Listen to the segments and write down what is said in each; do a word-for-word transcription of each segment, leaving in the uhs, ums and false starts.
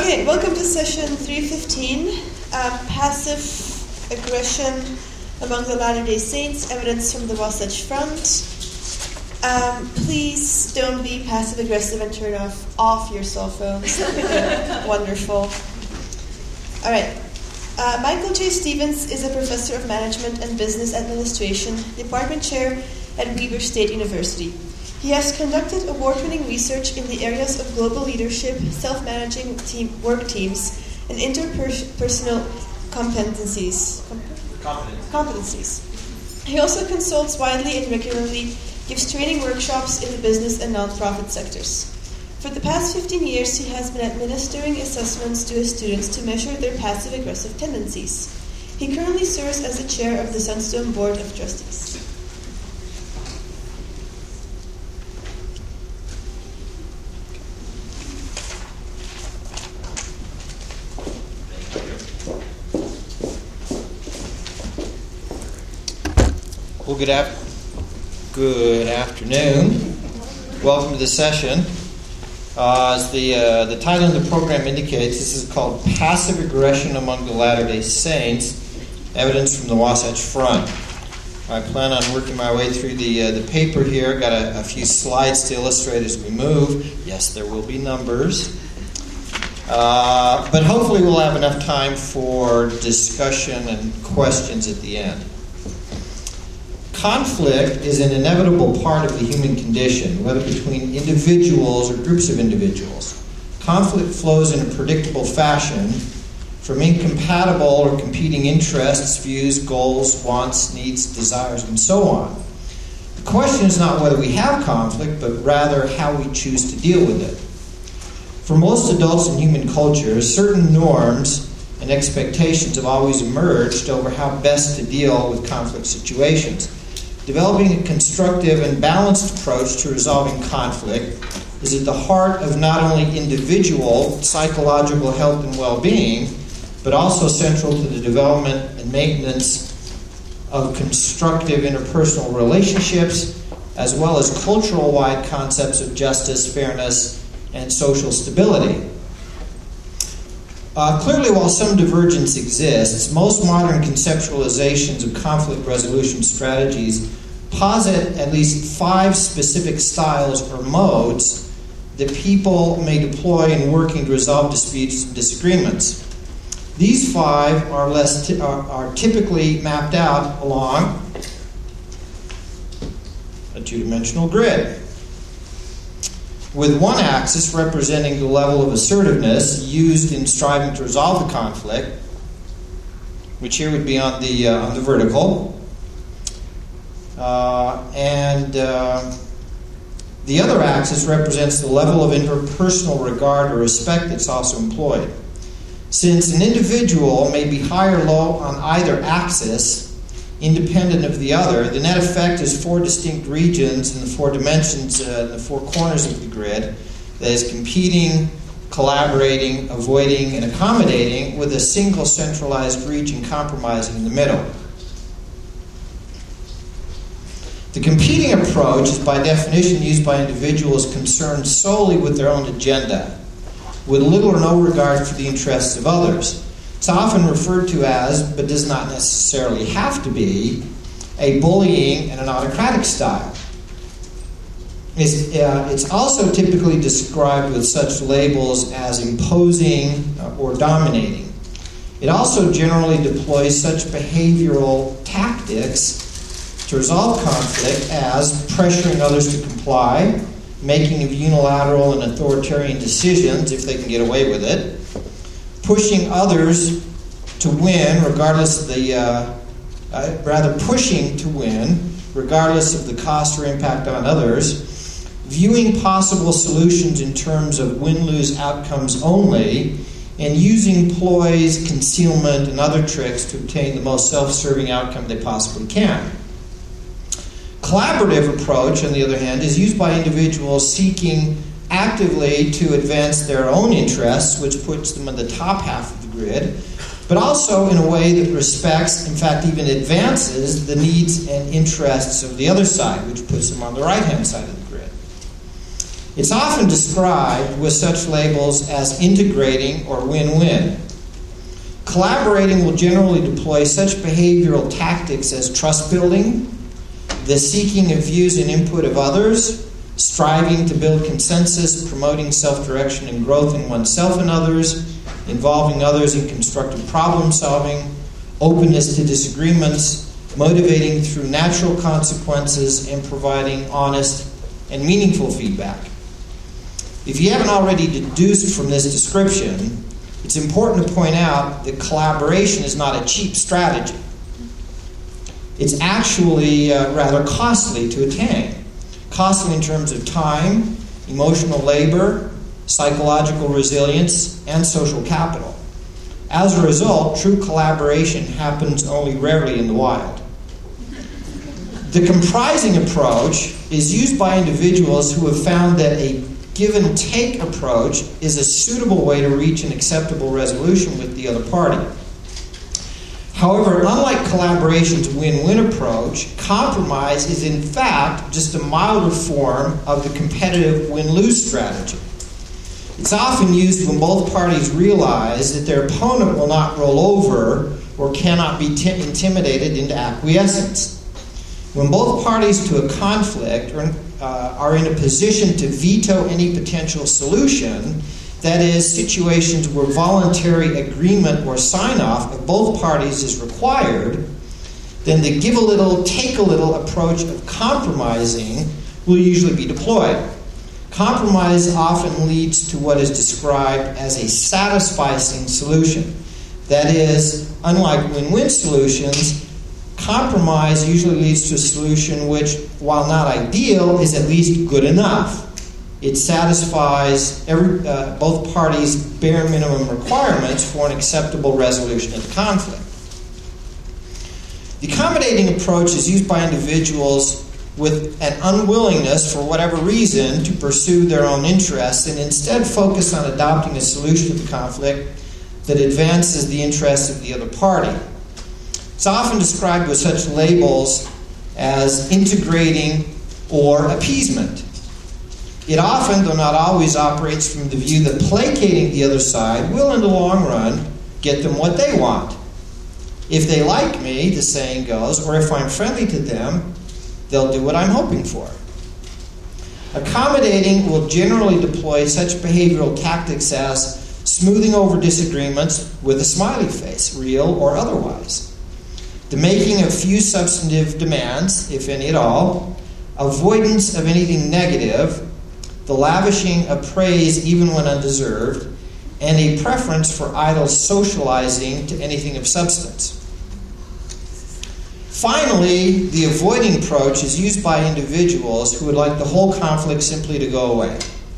Okay, welcome to session three fifteen, uh, Passive Aggression Among the Latter-day Saints, Evidence from the Wasatch Front. Um, please don't be passive-aggressive and turn off, off your cell phones. Wonderful. All right. Uh, Michael J. Stevens is a professor of management and business administration, department chair at Weber State University. He has conducted award-winning research in the areas of global leadership, self-managing team, work teams, and interpersonal competencies. Competence. competencies. He also consults widely and regularly, gives training workshops in the business and nonprofit sectors. For the past fifteen years, he has been administering assessments to his students to measure their passive-aggressive tendencies. He currently serves as the chair of the Sunstone Board of Trustees. Well, good, af- good afternoon. Welcome to the session. Uh, as the uh, the title of the program indicates, this is called Passive Aggression Among the Latter-day Saints, Evidence from the Wasatch Front. I plan on working my way through the uh, the paper here. Got a, a few slides to illustrate as we move. Yes, there will be numbers. Uh, but hopefully we'll have enough time for discussion and questions at the end. Conflict is an inevitable part of the human condition, whether between individuals or groups of individuals. Conflict flows in a predictable fashion from incompatible or competing interests, views, goals, wants, needs, desires, and so on. The question is not whether we have conflict, but rather how we choose to deal with it. For most adults in human culture, certain norms and expectations have always emerged over how best to deal with conflict situations. Developing a constructive and balanced approach to resolving conflict is at the heart of not only individual psychological health and well-being, but also central to the development and maintenance of constructive interpersonal relationships, as well as cultural-wide concepts of justice, fairness, and social stability. Uh, clearly, while some divergence exists, most modern conceptualizations of conflict resolution strategies posit at least five specific styles or modes that people may deploy in working to resolve disputes and disagreements. These five are, less t- are, are typically mapped out along a two-dimensional grid, with one axis representing the level of assertiveness used in striving to resolve the conflict, which here would be on the uh, on the vertical, uh, and uh, the other axis represents the level of interpersonal regard or respect that's also employed. Since an individual may be high or low on either axis, independent of the other, the net effect is four distinct regions in the four dimensions, uh, the four corners of the grid, that is competing, collaborating, avoiding, and accommodating, with a single centralized region compromising in the middle. The competing approach is by definition used by individuals concerned solely with their own agenda, with little or no regard for the interests of others. It's often referred to as, but does not necessarily have to be, a bullying and an autocratic style. It's, uh, it's also typically described with such labels as imposing or dominating. It also generally deploys such behavioral tactics to resolve conflict as pressuring others to comply, making of unilateral and authoritarian decisions if they can get away with it, pushing others to win regardless of the, uh, uh, rather pushing to win regardless of the cost or impact on others, viewing possible solutions in terms of win-lose outcomes only, and using ploys, concealment, and other tricks to obtain the most self-serving outcome they possibly can. Collaborative approach, on the other hand, is used by individuals seeking actively to advance their own interests, which puts them on the top half of the grid, but also in a way that respects, in fact, even advances the needs and interests of the other side, which puts them on the right-hand side of the grid. It's often described with such labels as integrating or win-win. Collaborating will generally deploy such behavioral tactics as trust building, the seeking of views and input of others, striving to build consensus, promoting self-direction and growth in oneself and others, involving others in constructive problem solving, openness to disagreements, motivating through natural consequences, and providing honest and meaningful feedback. If you haven't already deduced from this description, it's important to point out that collaboration is not a cheap strategy. It's actually uh, rather costly to attain. Costly in terms of time, emotional labor, psychological resilience, and social capital. As a result, true collaboration happens only rarely in the wild. The comprising approach is used by individuals who have found that a give-and-take approach is a suitable way to reach an acceptable resolution with the other party. However, unlike collaboration's win-win approach, compromise is in fact just a milder form of the competitive win-lose strategy. It's often used when both parties realize that their opponent will not roll over or cannot be t- intimidated into acquiescence. When both parties to a conflict are, uh, are in a position to veto any potential solution, that is, situations where voluntary agreement or sign-off of both parties is required, then the give a little, take a little approach of compromising will usually be deployed. Compromise often leads to what is described as a satisficing solution. That is, unlike win-win solutions, compromise usually leads to a solution which, while not ideal, is at least good enough. It satisfies every, uh, both parties' bare minimum requirements for an acceptable resolution of the conflict. The accommodating approach is used by individuals with an unwillingness, for whatever reason, to pursue their own interests and instead focus on adopting a solution to the conflict that advances the interests of the other party. It's often described with such labels as integrating or appeasement. It often, though not always, operates from the view that placating the other side will, in the long run, get them what they want. If they like me, the saying goes, or if I'm friendly to them, they'll do what I'm hoping for. Accommodating will generally deploy such behavioral tactics as smoothing over disagreements with a smiley face, real or otherwise. The making of few substantive demands, if any at all, avoidance of anything negative, the lavishing of praise even when undeserved, and a preference for idle socializing to anything of substance. Finally, the avoiding approach is used by individuals who would like the whole conflict simply to go away.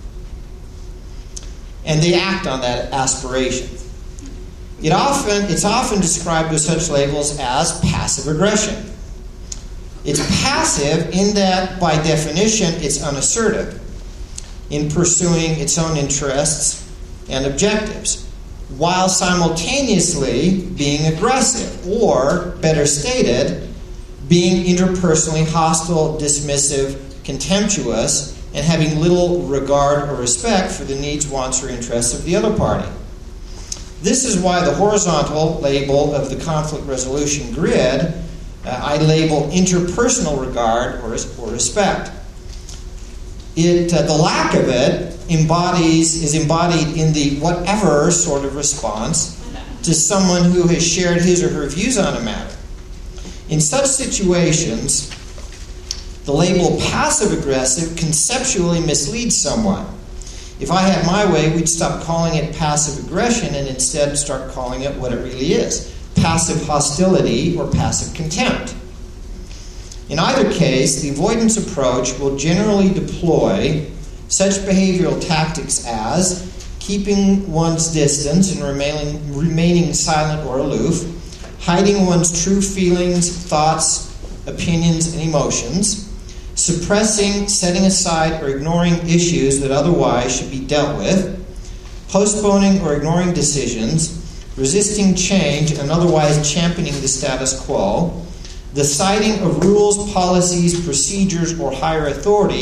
And they act on that aspiration. It often, it's often described with such labels as passive aggression. It's passive in that, by definition, it's unassertive in pursuing its own interests and objectives, while simultaneously being aggressive, or, better stated, being interpersonally hostile, dismissive, contemptuous, and having little regard or respect for the needs, wants, or interests of the other party. This is why the horizontal label of the conflict resolution grid, uh, I label interpersonal regard or, or respect. It, uh, the lack of it embodies is embodied in the whatever sort of response to someone who has shared his or her views on a matter. In such situations, the label passive-aggressive conceptually misleads someone. If I had my way, we'd stop calling it passive aggression and instead start calling it what it really is, passive hostility or passive contempt. In either case, the avoidance approach will generally deploy such behavioral tactics as keeping one's distance and remaining, remaining silent or aloof, hiding one's true feelings, thoughts, opinions, and emotions, suppressing, setting aside, or ignoring issues that otherwise should be dealt with, postponing or ignoring decisions, resisting change and otherwise championing the status quo, the citing of rules, policies, procedures, or higher authority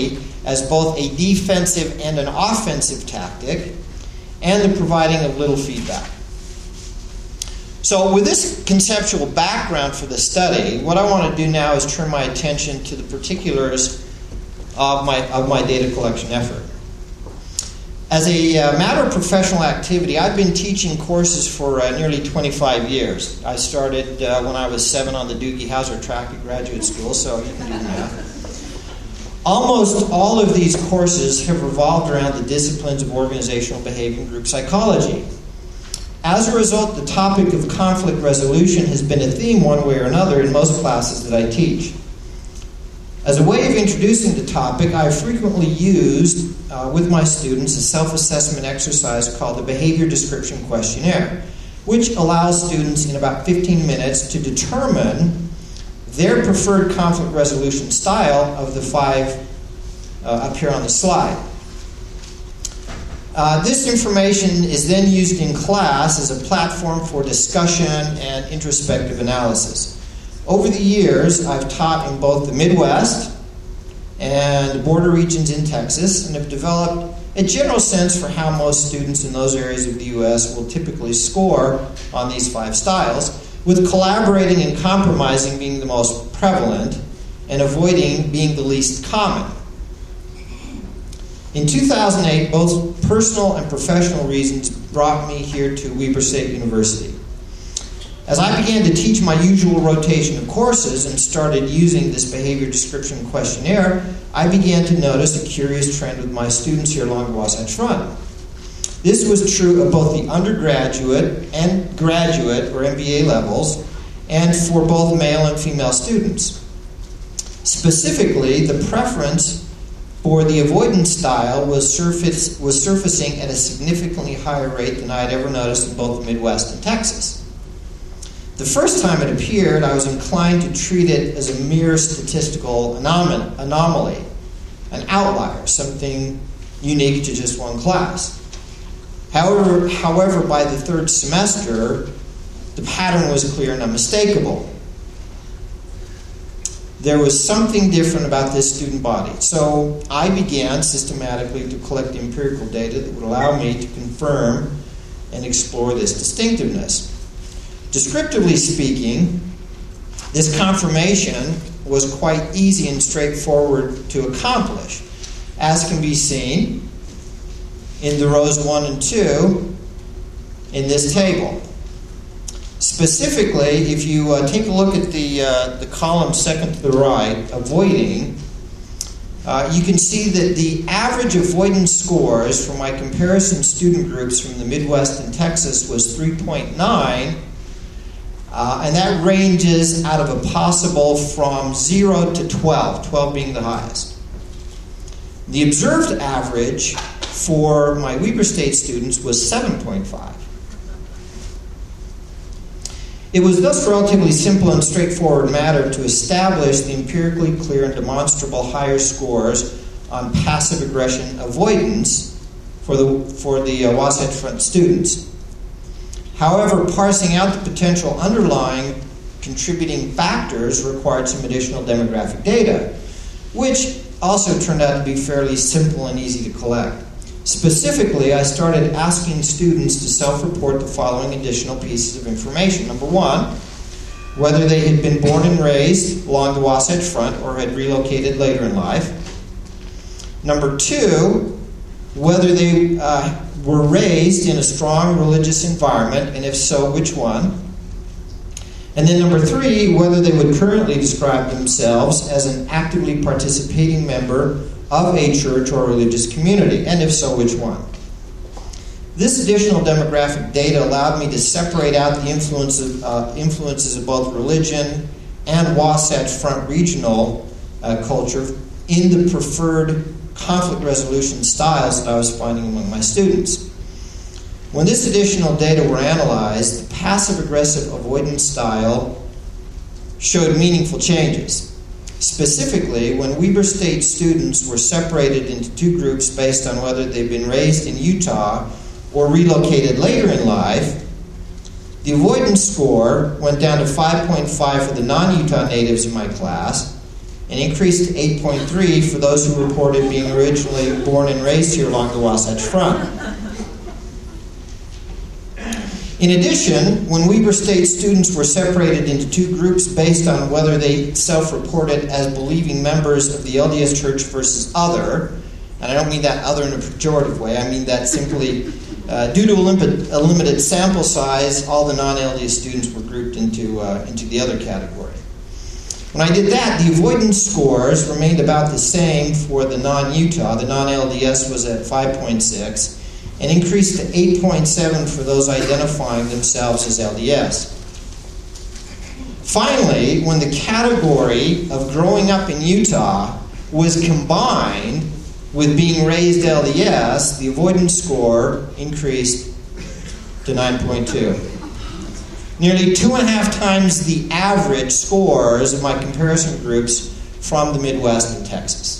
as both a defensive and an offensive tactic, and the providing of little feedback. So with this conceptual background for the study, what I want to do now is turn my attention to the particulars of my, of my data collection effort. As a uh, matter of professional activity, I've been teaching courses for uh, nearly twenty-five years. I started uh, when I was seven on the Doogie Howser track at graduate school, so you can do the math. Almost all of these courses have revolved around the disciplines of organizational behavior and group psychology. As a result, the topic of conflict resolution has been a theme one way or another in most classes that I teach. As a way of introducing the topic, I frequently used uh, with my students a self-assessment exercise called the Behavior Description Questionnaire, which allows students in about fifteen minutes to determine their preferred conflict resolution style of the five uh, up here on the slide. Uh, this information is then used in class as a platform for discussion and introspective analysis. Over the years, I've taught in both the Midwest and border regions in Texas, and have developed a general sense for how most students in those areas of the U S will typically score on these five styles, with collaborating and compromising being the most prevalent, and avoiding being the least common. In two thousand eight, both personal and professional reasons brought me here to Weber State University. As I began to teach my usual rotation of courses and started using this behavior description questionnaire, I began to notice a curious trend with my students here along the Wasatch Front. This was true of both the undergraduate and graduate, or M B A levels, and for both male and female students. Specifically, the preference for the avoidance style was, surface, was surfacing at a significantly higher rate than I had ever noticed in both the Midwest and Texas. The first time it appeared, I was inclined to treat it as a mere statistical anom- anomaly, an outlier, something unique to just one class. However, however, by the third semester, the pattern was clear and unmistakable. There was something different about this student body. So I began systematically to collect empirical data that would allow me to confirm and explore this distinctiveness. Descriptively speaking, this confirmation was quite easy and straightforward to accomplish, as can be seen in the rows one and two in this table. Specifically, if you uh, take a look at the, uh, the column second to the right, avoiding, uh, you can see that the average avoidance scores for my comparison student groups from the Midwest and Texas was three point nine, uh, and that ranges out of a possible from zero to twelve, twelve being the highest. The observed average for my Weber State students was seven point five. It was thus a relatively simple and straightforward matter to establish the empirically clear and demonstrable higher scores on passive aggression avoidance for the, for the uh, Wasatch Front students. However, parsing out the potential underlying contributing factors required some additional demographic data, which also turned out to be fairly simple and easy to collect. Specifically, I started asking students to self-report the following additional pieces of information. Number one, whether they had been born and raised along the Wasatch Front or had relocated later in life. Number two, whether they uh, were raised in a strong religious environment, and if so, which one. And then number three, whether they would currently describe themselves as an actively participating member of a church or religious community, and if so, which one. This additional demographic data allowed me to separate out the influence of, uh, influences of both religion and Wasatch Front regional uh, culture in the preferred conflict resolution styles that I was finding among my students. When this additional data were analyzed, the passive-aggressive avoidance style showed meaningful changes. Specifically, when Weber State students were separated into two groups based on whether they'd been raised in Utah or relocated later in life, the avoidance score went down to five point five for the non-Utah natives in my class and increased to eight point three for those who reported being originally born and raised here along the Wasatch Front. In addition, when Weber State students were separated into two groups based on whether they self-reported as believing members of the L D S Church versus other, and I don't mean that other in a pejorative way, I mean that simply uh, due to a limited, a limited sample size, all the non-L D S students were grouped into, uh, into the other category. When I did that, the avoidance scores remained about the same for the non-Utah. The non-L D S was at five point six, and increased to eight point seven for those identifying themselves as L D S. Finally, when the category of growing up in Utah was combined with being raised L D S, the avoidance score increased to nine point two. Nearly two and a half times the average scores of my comparison groups from the Midwest and Texas.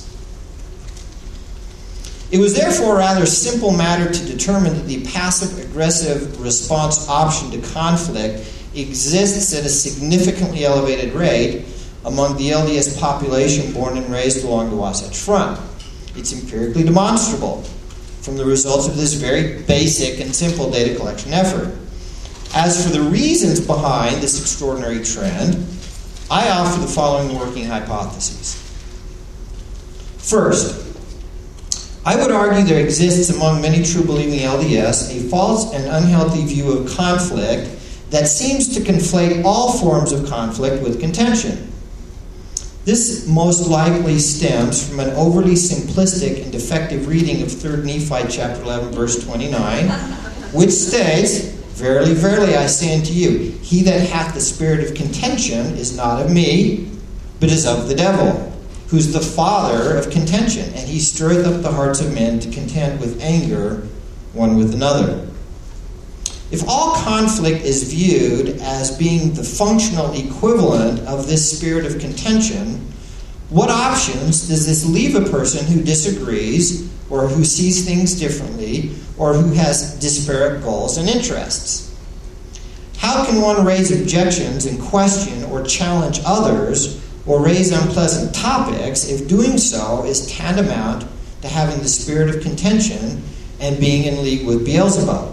It was therefore a rather simple matter to determine that the passive-aggressive response option to conflict exists at a significantly elevated rate among the L D S population born and raised along the Wasatch Front. It's empirically demonstrable from the results of this very basic and simple data collection effort. As for the reasons behind this extraordinary trend, I offer the following working hypotheses. First, I would argue there exists among many true-believing L D S a false and unhealthy view of conflict that seems to conflate all forms of conflict with contention. This most likely stems from an overly simplistic and defective reading of Third Nephi chapter eleven, verse twenty-nine, which states, "Verily, verily, I say unto you, he that hath the spirit of contention is not of me, but is of the devil, who's the father of contention, and he stirreth up the hearts of men to contend with anger one with another." If all conflict is viewed as being the functional equivalent of this spirit of contention, what options does this leave a person who disagrees, or who sees things differently, or who has disparate goals and interests? How can one raise objections and question or challenge others, or raise unpleasant topics, if doing so is tantamount to having the spirit of contention and being in league with Beelzebub?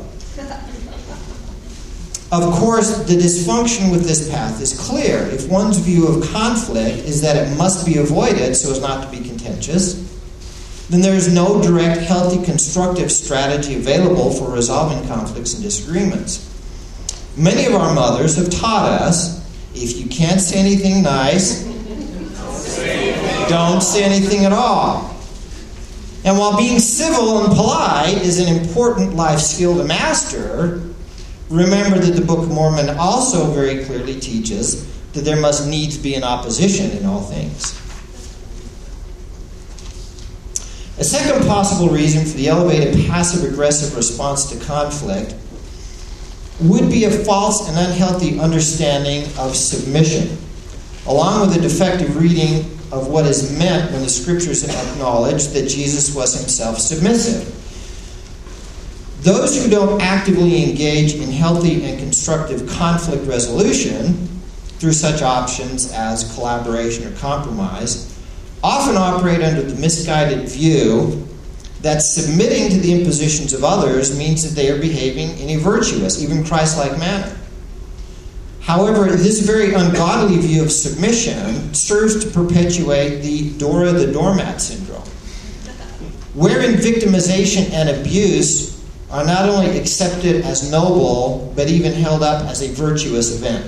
Of course, the dysfunction with this path is clear. If one's view of conflict is that it must be avoided so as not to be contentious, then there is no direct, healthy, constructive strategy available for resolving conflicts and disagreements. Many of our mothers have taught us, if you can't say anything nice, don't say anything at all. And while being civil and polite is an important life skill to master, remember that the Book of Mormon also very clearly teaches that there must needs be an opposition in all things. A second possible reason for the elevated passive-aggressive response to conflict would be a false and unhealthy understanding of submission, along with a defective reading of what is meant when the Scriptures acknowledge that Jesus was himself submissive. Those who don't actively engage in healthy and constructive conflict resolution through such options as collaboration or compromise often operate under the misguided view that submitting to the impositions of others means that they are behaving in a virtuous, even Christ-like manner. However, this very ungodly view of submission serves to perpetuate the Dora the doormat syndrome, wherein victimization and abuse are not only accepted as noble, but even held up as a virtuous event.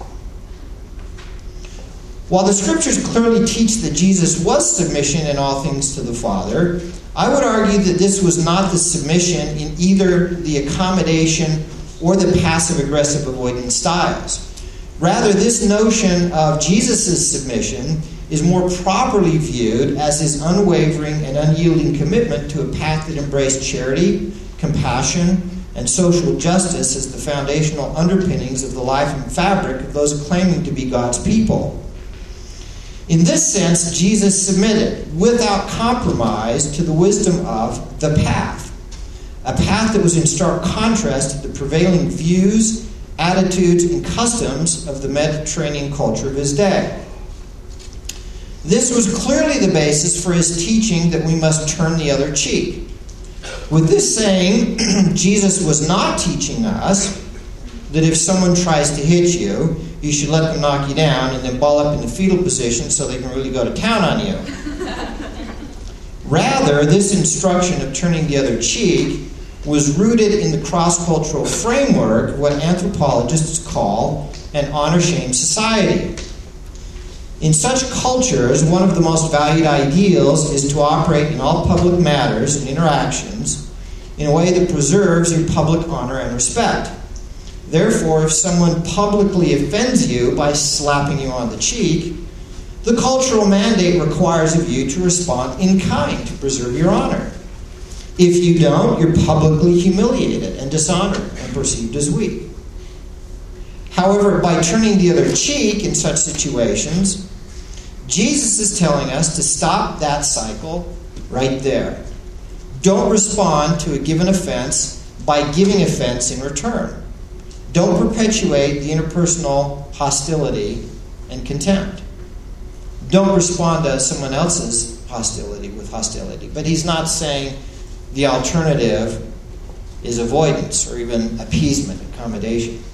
While the Scriptures clearly teach that Jesus was submission in all things to the Father, I would argue that this was not the submission in either the accommodation or the passive-aggressive avoidance styles. Rather, this notion of Jesus' submission is more properly viewed as his unwavering and unyielding commitment to a path that embraced charity, compassion, and social justice as the foundational underpinnings of the life and fabric of those claiming to be God's people. In this sense, Jesus submitted without compromise to the wisdom of the path, a path that was in stark contrast to the prevailing views, attitudes, and customs of the Mediterranean culture of his day. This was clearly the basis for his teaching that we must turn the other cheek. With this saying, Jesus was not teaching us that if someone tries to hit you, you should let them knock you down and then ball up in the fetal position so they can really go to town on you. Rather, this instruction of turning the other cheek was rooted in the cross-cultural framework of what anthropologists call an honor-shame society. In such cultures, one of the most valued ideals is to operate in all public matters and interactions in a way that preserves your public honor and respect. Therefore, if someone publicly offends you by slapping you on the cheek, the cultural mandate requires of you to respond in kind to preserve your honor. If you don't, you're publicly humiliated and dishonored and perceived as weak. However, by turning the other cheek in such situations, Jesus is telling us to stop that cycle right there. Don't respond to a given offense by giving offense in return. Don't perpetuate the interpersonal hostility and contempt. Don't respond to someone else's hostility with hostility. But he's not saying the alternative is avoidance or even appeasement, accommodation.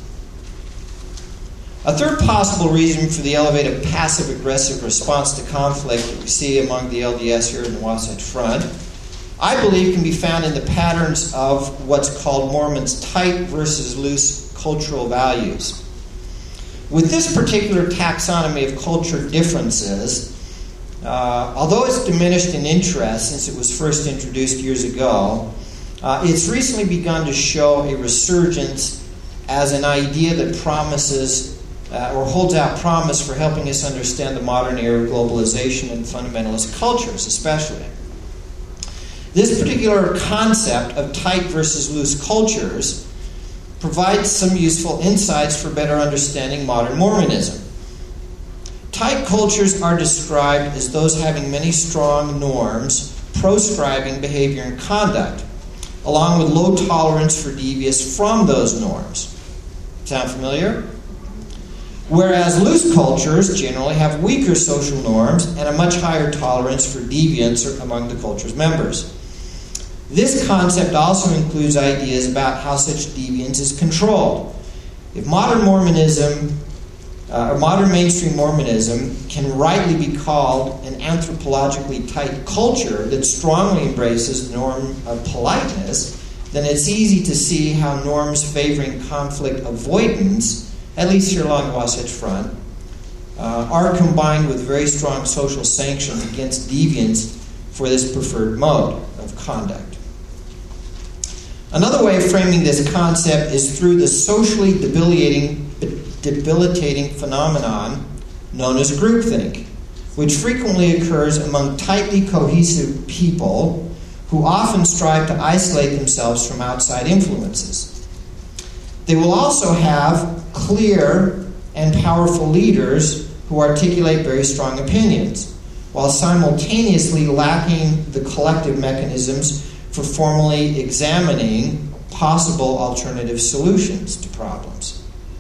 A third possible reason for the elevated passive-aggressive response to conflict that we see among the L D S here in the Wasatch Front, I believe can be found in the patterns of what's called Mormons' tight versus loose cultural values. With this particular taxonomy of culture differences, uh, although it's diminished in interest since it was first introduced years ago, uh, it's recently begun to show a resurgence as an idea that promises Uh, or holds out promise for helping us understand the modern era of globalization and fundamentalist cultures, especially. This particular concept of tight versus loose cultures provides some useful insights for better understanding modern Mormonism. Tight cultures are described as those having many strong norms proscribing behavior and conduct, along with low tolerance for deviance from those norms. Sound familiar? Whereas loose cultures generally have weaker social norms and a much higher tolerance for deviance among the culture's members. This concept also includes ideas about how such deviance is controlled. If modern Mormonism, uh, or modern mainstream Mormonism, can rightly be called an anthropologically tight culture that strongly embraces the norm of politeness, then it's easy to see how norms favoring conflict avoidance, at least here along the Wasatch Front, uh, are combined with very strong social sanctions against deviance for this preferred mode of conduct. Another way of framing this concept is through the socially debilitating, debilitating phenomenon known as groupthink, which frequently occurs among tightly cohesive people who often strive to isolate themselves from outside influences. They will also have clear and powerful leaders who articulate very strong opinions, while simultaneously lacking the collective mechanisms for formally examining possible alternative solutions to problems.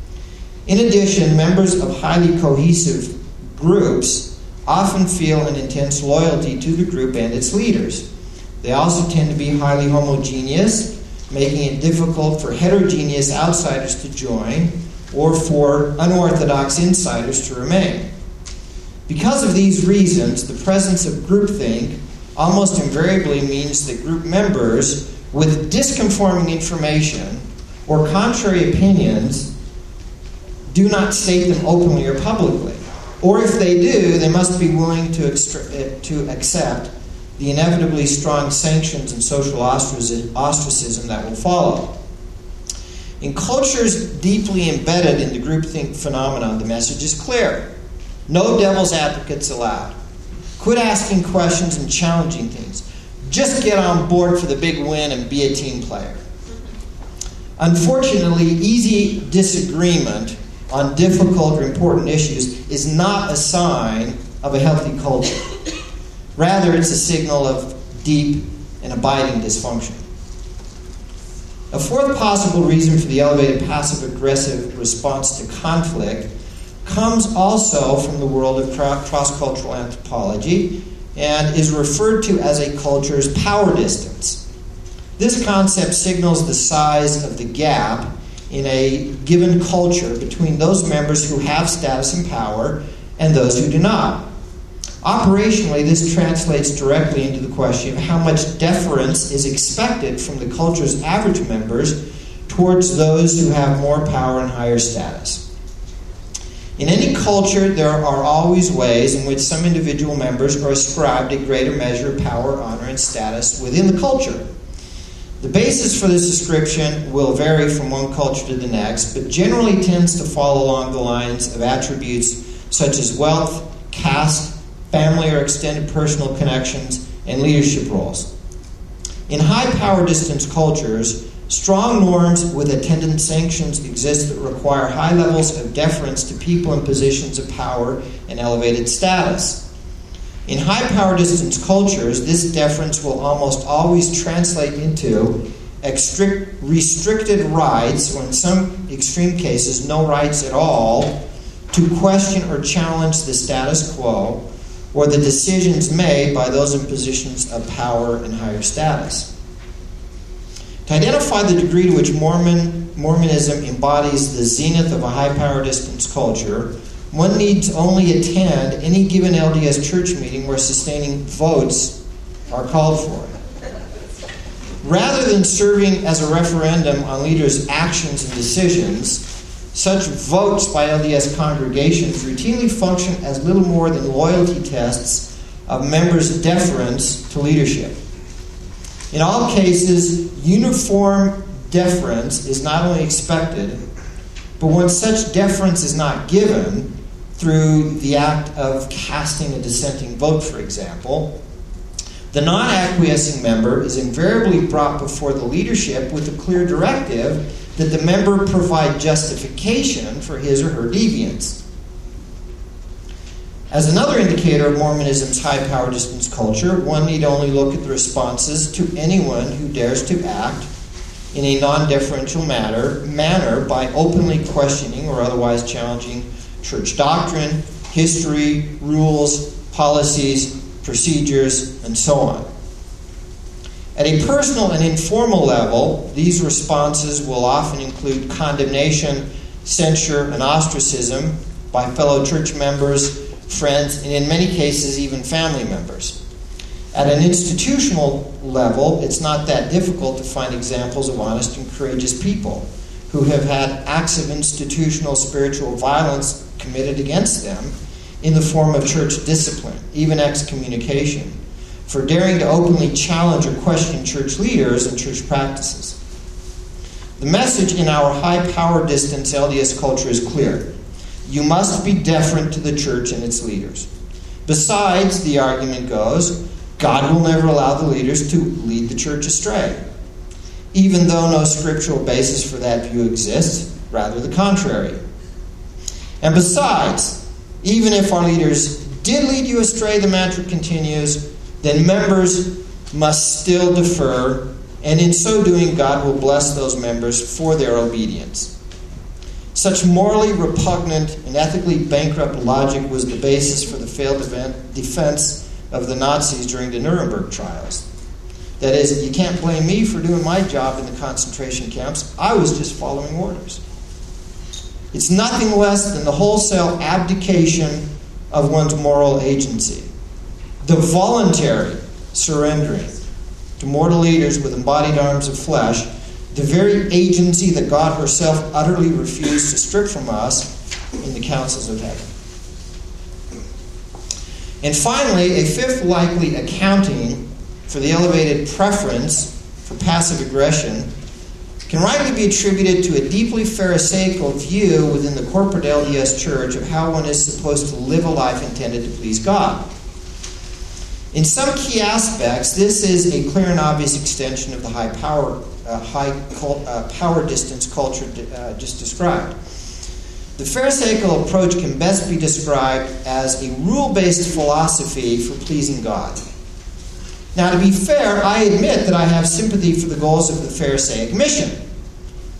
In addition, members of highly cohesive groups often feel an intense loyalty to the group and its leaders. They also tend to be highly homogeneous, making it difficult for heterogeneous outsiders to join or for unorthodox insiders to remain. Because of these reasons, the presence of groupthink almost invariably means that group members with disconforming information or contrary opinions do not state them openly or publicly. Or if they do, they must be willing to, extra- to accept the inevitably strong sanctions and social ostracism that will follow. In cultures deeply embedded in the groupthink phenomenon, the message is clear. No devil's advocates allowed. Quit asking questions and challenging things. Just get on board for the big win and be a team player. Unfortunately, easy disagreement on difficult or important issues is not a sign of a healthy culture. Rather, it's a signal of deep and abiding dysfunction. A fourth possible reason for the elevated passive-aggressive response to conflict comes also from the world of cross-cultural anthropology and is referred to as a culture's power distance. This concept signals the size of the gap in a given culture between those members who have status and power and those who do not. Operationally, this translates directly into the question of how much deference is expected from the culture's average members towards those who have more power and higher status. In any culture, there are always ways in which some individual members are ascribed a greater measure of power, honor, and status within the culture. The basis for this description will vary from one culture to the next, but generally tends to fall along the lines of attributes such as wealth, caste, family or extended personal connections, and leadership roles. In high power distance cultures, strong norms with attendant sanctions exist that require high levels of deference to people in positions of power and elevated status. In high power distance cultures, this deference will almost always translate into extric- restricted rights, or in some extreme cases, no rights at all, to question or challenge the status quo or the decisions made by those in positions of power and higher status. To identify the degree to which Mormon, Mormonism embodies the zenith of a high power distance culture, one needs only attend any given L D S church meeting where sustaining votes are called for. Rather than serving as a referendum on leaders' actions and decisions, such votes by L D S congregations routinely function as little more than loyalty tests of members' deference to leadership. In all cases, uniform deference is not only expected, but when such deference is not given through the act of casting a dissenting vote, for example, the non-acquiescing member is invariably brought before the leadership with a clear directive that the member provide justification for his or her deviance. As another indicator of Mormonism's high power distance culture, one need only look at the responses to anyone who dares to act in a non-deferential manner, manner by openly questioning or otherwise challenging church doctrine, history, rules, policies, procedures, and so on. At a personal and informal level, these responses will often include condemnation, censure, and ostracism by fellow church members, friends, and in many cases even family members. At an institutional level, it's not that difficult to find examples of honest and courageous people who have had acts of institutional spiritual violence committed against them in the form of church discipline, even excommunication, for daring to openly challenge or question church leaders and church practices. The message in our high power distance L D S culture is clear. You must be deferent to the church and its leaders. Besides, the argument goes, God will never allow the leaders to lead the church astray, even though no scriptural basis for that view exists, rather the contrary. And besides, even if our leaders did lead you astray, the mantra continues, then members must still defer, and in so doing, God will bless those members for their obedience. Such morally repugnant and ethically bankrupt logic was the basis for the failed defense of the Nazis during the Nuremberg trials. That is, you can't blame me for doing my job in the concentration camps. I was just following orders. It's nothing less than the wholesale abdication of one's moral agency. The voluntary surrendering to mortal leaders with embodied arms of flesh, the very agency that God herself utterly refused to strip from us in the councils of heaven. And finally, a fifth likely accounting for the elevated preference for passive aggression can rightly be attributed to a deeply pharisaical view within the corporate L D S church of how one is supposed to live a life intended to please God. In some key aspects, this is a clear and obvious extension of the high power, uh, high cult, uh, power distance culture uh, just described. The Pharisaical approach can best be described as a rule-based philosophy for pleasing God. Now, to be fair, I admit that I have sympathy for the goals of the Pharisaic mission.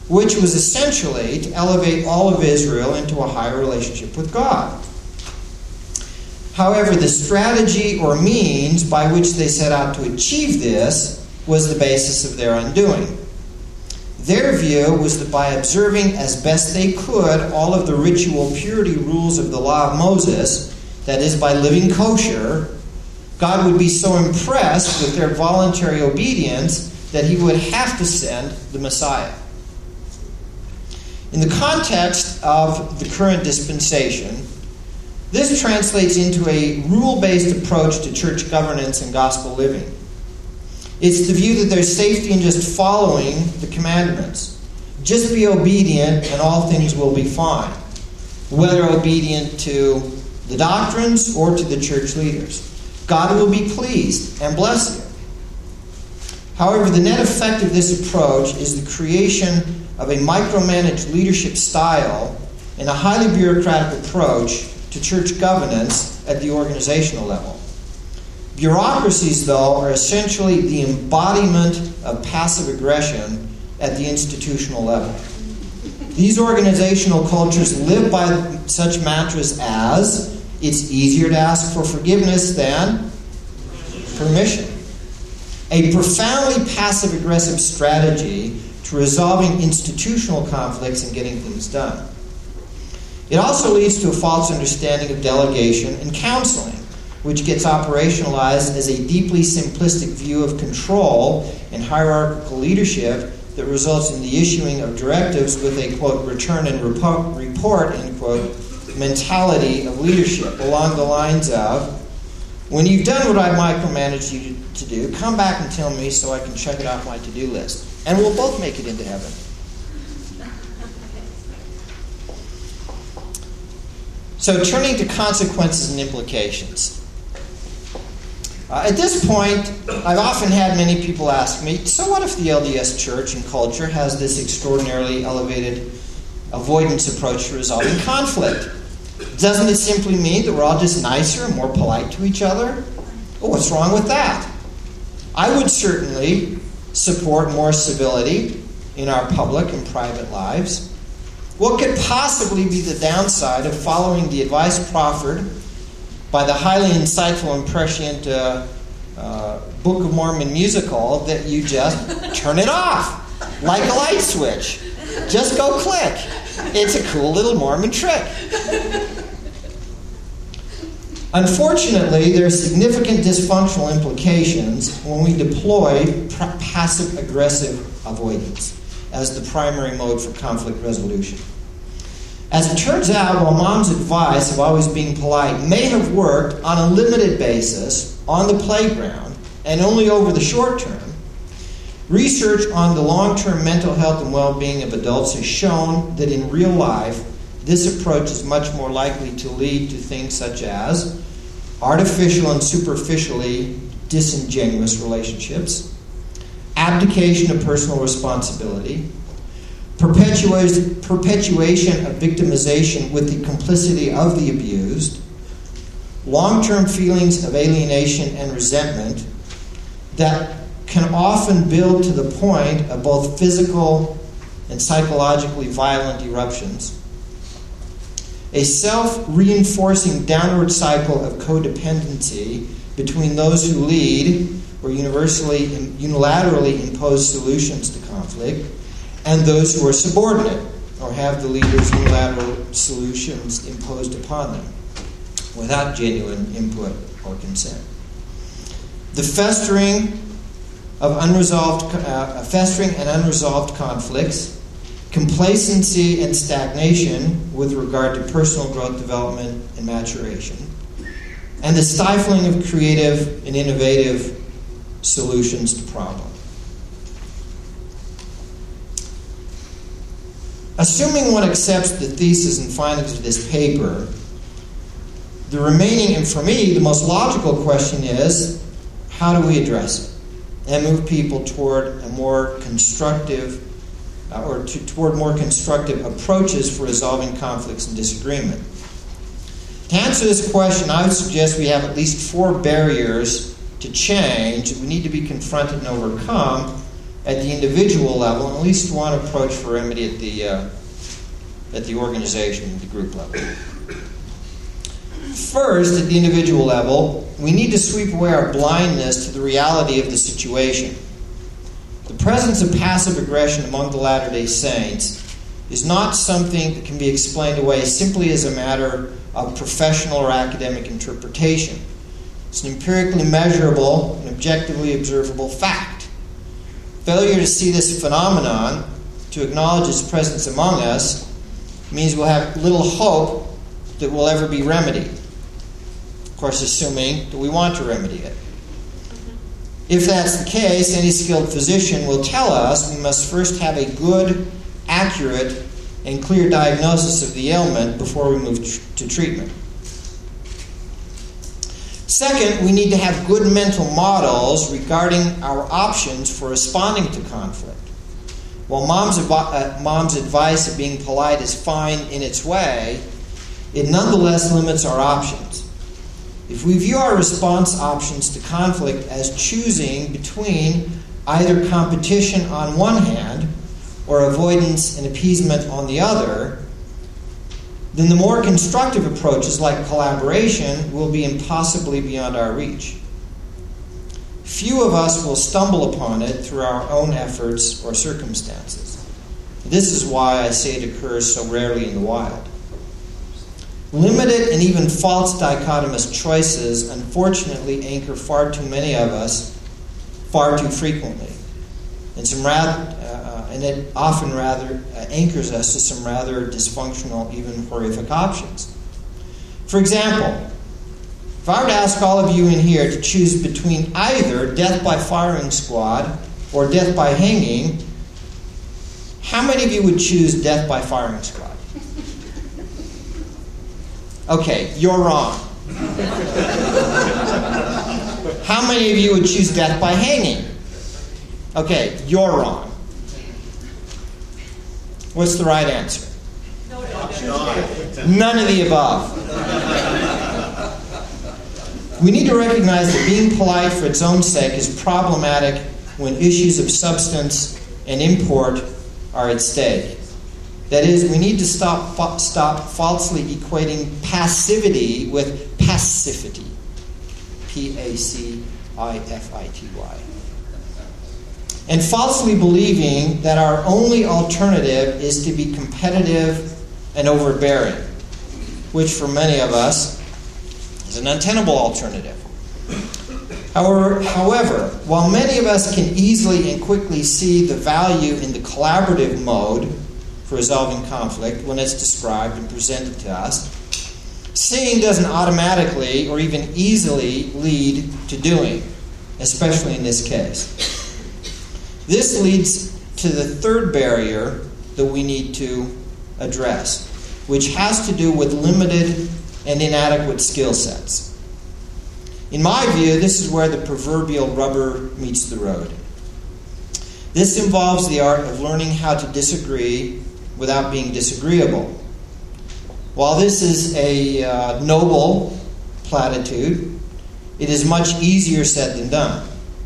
which was essentially to elevate all of Israel into a higher relationship with God. However, the strategy or means by which they set out to achieve this was the basis of their undoing. Their view was that by observing as best they could all of the ritual purity rules of the law of Moses, that is, by living kosher, God would be so impressed with their voluntary obedience that he would have to send the Messiah. In the context of the current dispensation, this translates into a rule-based approach to church governance and gospel living. It's the view that there's safety in just following the commandments. Just be obedient and all things will be fine, whether obedient to the doctrines or to the church leaders. God will be pleased and bless you. However, the net effect of this approach is the creation of a micromanaged leadership style and a highly bureaucratic approach to church governance at the organizational level. Bureaucracies, though, are essentially the embodiment of passive aggression at the institutional level. These organizational cultures live by such mantras as, it's easier to ask for forgiveness than permission. A profoundly passive-aggressive strategy to resolving institutional conflicts and getting things done. It also leads to a false understanding of delegation and counseling, which gets operationalized as a deeply simplistic view of control and hierarchical leadership that results in the issuing of directives with a, quote, return and report, end quote, mentality of leadership along the lines of, when you've done what I micromanaged you to do, come back and tell me so I can check it off my to-do list. And we'll both make it into heaven. So turning to consequences and implications. Uh, at this point, I've often had many people ask me, so what if the L D S church and culture has this extraordinarily elevated avoidance approach to resolving conflict? Doesn't it simply mean that we're all just nicer and more polite to each other? Well, what's wrong with that? I would certainly support more civility in our public and private lives. What could possibly be the downside of following the advice proffered by the highly insightful and prescient uh, uh, Book of Mormon musical that you just turn it off like a light switch? Just go click. It's a cool little Mormon trick. Unfortunately, there are significant dysfunctional implications when we deploy pr- passive-aggressive avoidance as the primary mode for conflict resolution. As it turns out, while Mom's advice of always being polite may have worked on a limited basis on the playground and only over the short term, research on the long-term mental health and well-being of adults has shown that in real life, this approach is much more likely to lead to things such as artificial and superficially disingenuous relationships, abdication of personal responsibility, perpetuation of victimization with the complicity of the abused, long-term feelings of alienation and resentment that can often build to the point of both physical and psychologically violent eruptions, a self-reinforcing downward cycle of codependency between those who lead or universally unilaterally impose solutions to conflict and those who are subordinate or have the leader's unilateral solutions imposed upon them without genuine input or consent. The festering of unresolved, uh, festering and unresolved conflicts, complacency and stagnation with regard to personal growth, development, and maturation, and the stifling of creative and innovative solutions to problems. Assuming one accepts the thesis and findings of this paper, the remaining, and for me, the most logical question is, how do we address it and move people toward a more constructive uh, or to, toward more constructive approaches for resolving conflicts and disagreement? To answer this question, I would suggest we have at least four barriers to change that we need to be confronted and overcome at the individual level, and at least one approach for remedy at the uh, at the organization, the group level. First, at the individual level, we need to sweep away our blindness to the reality of the situation. The presence of passive aggression among the Latter-day Saints is not something that can be explained away simply as a matter of professional or academic interpretation. It's an empirically measurable and objectively observable fact. Failure to see this phenomenon, to acknowledge its presence among us, means we'll have little hope that will ever be remedied. Of course, assuming that we want to remedy it. If that's the case, any skilled physician will tell us we must first have a good, accurate, and clear diagnosis of the ailment before we move tr- to treatment. Second, we need to have good mental models regarding our options for responding to conflict. While mom's, advi- uh, mom's advice of being polite is fine in its way, it nonetheless limits our options. If we view our response options to conflict as choosing between either competition on one hand or avoidance and appeasement on the other, then the more constructive approaches like collaboration will be impossibly beyond our reach. Few of us will stumble upon it through our own efforts or circumstances. This is why I say it occurs so rarely in the wild. Limited and even false dichotomous choices unfortunately anchor far too many of us far too frequently. And, some rather, uh, and it often rather uh, anchors us to some rather dysfunctional, even horrific options. For example, if I were to ask all of you in here to choose between either death by firing squad or death by hanging, how many of you would choose death by firing squad? Okay, you're wrong. How many of you would choose death by hanging? Okay, you're wrong. What's the right answer? None of the above. We need to recognize that being polite for its own sake is problematic when issues of substance and import are at stake. That is, we need to stop fa- stop falsely equating passivity with passivity. P A C I F I T Y. And falsely believing that our only alternative is to be competitive and overbearing, which for many of us is an untenable alternative. However, however, while many of us can easily and quickly see the value in the collaborative mode for resolving conflict when it's described and presented to us, seeing doesn't automatically or even easily lead to doing, especially in this case. This leads to the third barrier that we need to address, which has to do with limited and inadequate skill sets. In my view, this is where the proverbial rubber meets the road. This involves the art of learning how to disagree without being disagreeable. While this is a uh, noble platitude, it is much easier said than done.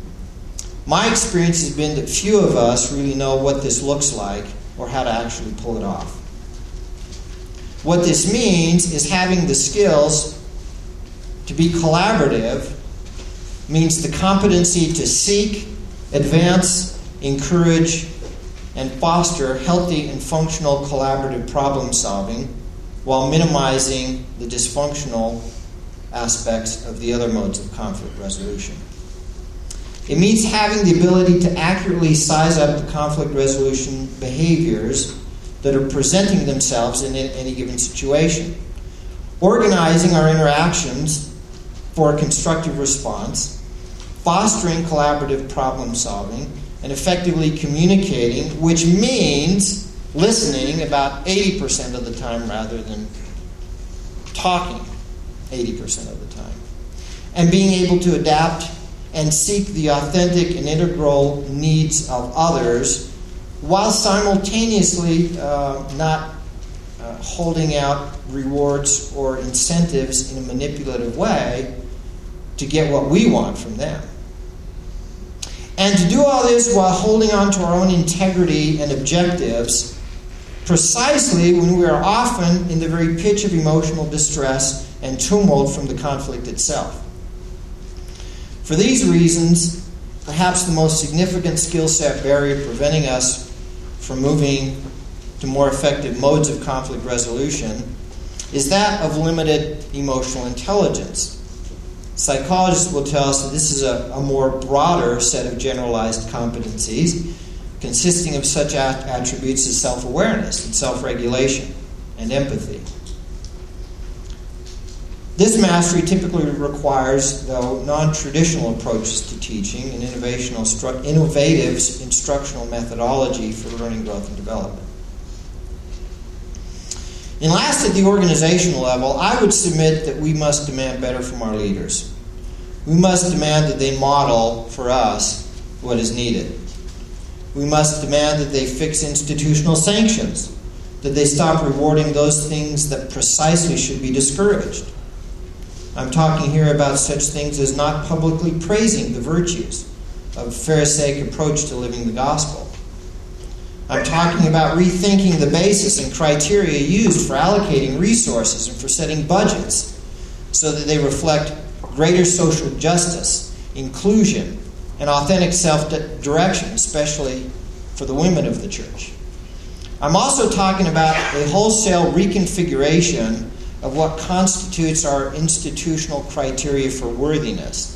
My experience has been that few of us really know what this looks like or how to actually pull it off. What this means is having the skills to be collaborative means the competency to seek, advance, encourage, and foster healthy and functional collaborative problem solving while minimizing the dysfunctional aspects of the other modes of conflict resolution. It means having the ability to accurately size up the conflict resolution behaviors that are presenting themselves in any given situation, organizing our interactions for a constructive response, fostering collaborative problem solving, and effectively communicating, which means listening about eighty percent of the time rather than talking eighty percent of the time, and being able to adapt and seek the authentic and integral needs of others while simultaneously uh, not uh, holding out rewards or incentives in a manipulative way to get what we want from them. And to do all this while holding on to our own integrity and objectives, precisely when we are often in the very pitch of emotional distress and tumult from the conflict itself. For these reasons, perhaps the most significant skill set barrier preventing us from moving to more effective modes of conflict resolution is that of limited emotional intelligence. Psychologists will tell us that this is a, a more broader set of generalized competencies consisting of such at- attributes as self-awareness and self-regulation and empathy. This mastery typically requires, though, non-traditional approaches to teaching and innovational, innovative instructional methodology for learning, growth, and development. And last, at the organizational level, I would submit that we must demand better from our leaders. We must demand that they model for us what is needed. We must demand that they fix institutional sanctions, that they stop rewarding those things that precisely should be discouraged. I'm talking here about such things as not publicly praising the virtues of a Pharisaic approach to living the gospel. I'm talking about rethinking the basis and criteria used for allocating resources and for setting budgets so that they reflect greater social justice, inclusion, and authentic self-direction, especially for the women of the church. I'm also talking about a wholesale reconfiguration of what constitutes our institutional criteria for worthiness,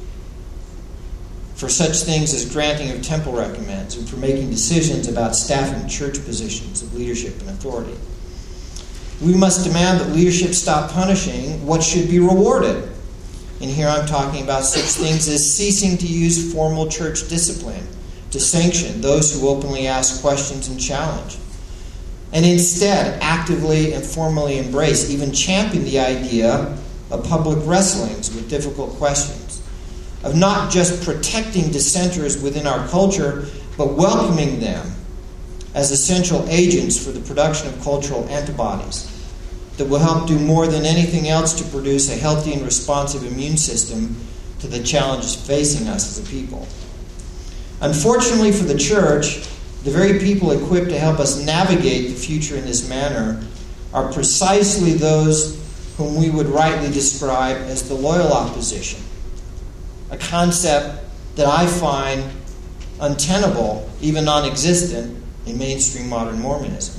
for such things as granting of temple recommends and for making decisions about staffing church positions of leadership and authority. We must demand that leadership stop punishing what should be rewarded. And here I'm talking about such things as ceasing to use formal church discipline to sanction those who openly ask questions and challenge, and instead actively and formally embrace, even champion the idea of public wrestlings with difficult questions, of not just protecting dissenters within our culture, but welcoming them as essential agents for the production of cultural antibodies that will help do more than anything else to produce a healthy and responsive immune system to the challenges facing us as a people. Unfortunately for the church, the very people equipped to help us navigate the future in this manner are precisely those whom we would rightly describe as the loyal opposition, a concept that I find untenable, even non-existent, in mainstream modern Mormonism.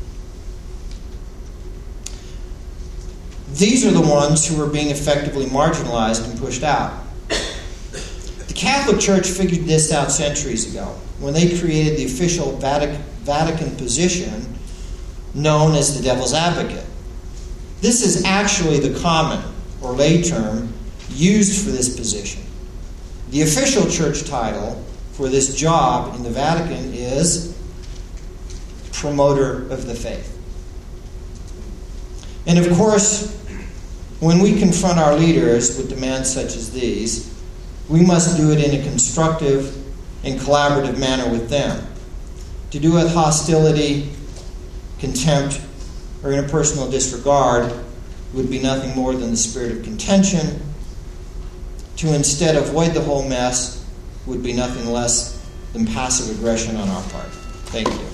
These are the ones who are being effectively marginalized and pushed out. The Catholic Church figured this out centuries ago when they created the official Vatican position known as the devil's advocate. This is actually the common or lay term used for this position. The official church title for this job in the Vatican is promoter of the faith. And of course, when we confront our leaders with demands such as these, we must do it in a constructive and collaborative manner with them. To do it with hostility, contempt, or interpersonal disregard would be nothing more than the spirit of contention. To instead avoid the whole mess would be nothing less than passive aggression on our part. Thank you.